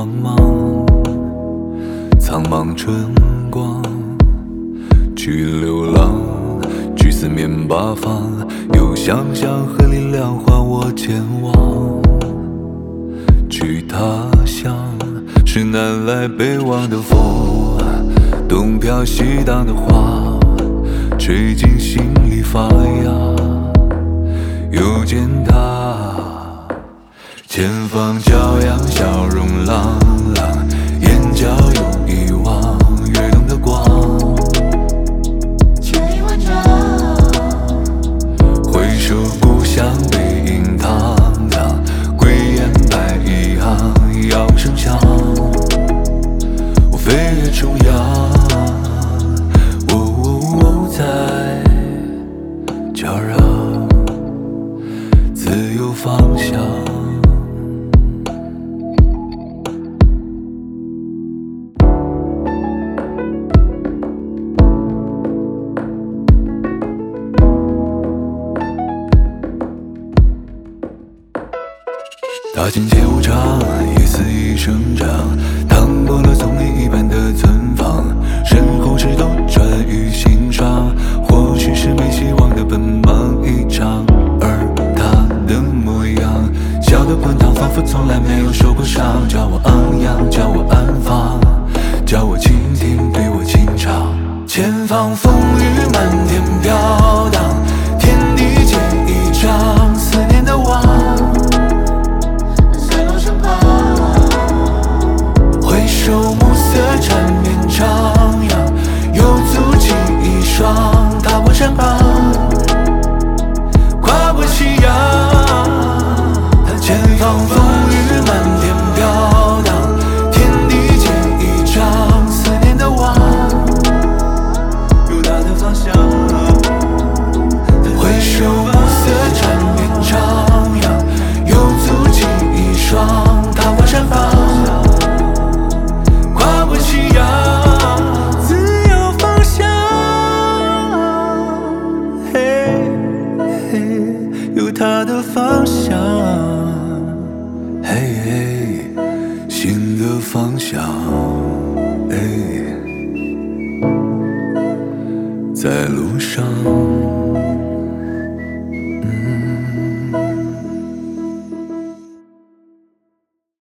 茫茫，苍茫春光，去流浪，去四面八方，有想象和力量唤我前往。去他乡，是南来北往的风，东飘西荡的花，吹进心里发芽。又见他前方骄阳，笑容朗朗，眼角有一望跃动的光。 千里万丈， 回首故乡背影堂堂，归雁白一行，摇声响。我飞越重洋，在叫嚷，自由方向。大千街无常，一丝一生长，趟过了丛林一般的存放，身后是斗转与心伤，或许是没希望的奔忙一场。而他的模样，笑得滚烫，仿佛从来没有受过伤，叫我昂扬，叫我安放，叫我倾听，对我轻唱。前方风雨漫天飘荡，天地间一场思念的网。回首暮色缠绵徜徉，有足迹一双，踏过山岗，跨过夕阳。前方风雨漫天飘荡，天地间一场思念的网，有他的方向。回首暮色缠绵徜徉，有足迹一双，踏过山岗。他的方向，嘿嘿，新的方向，在路上。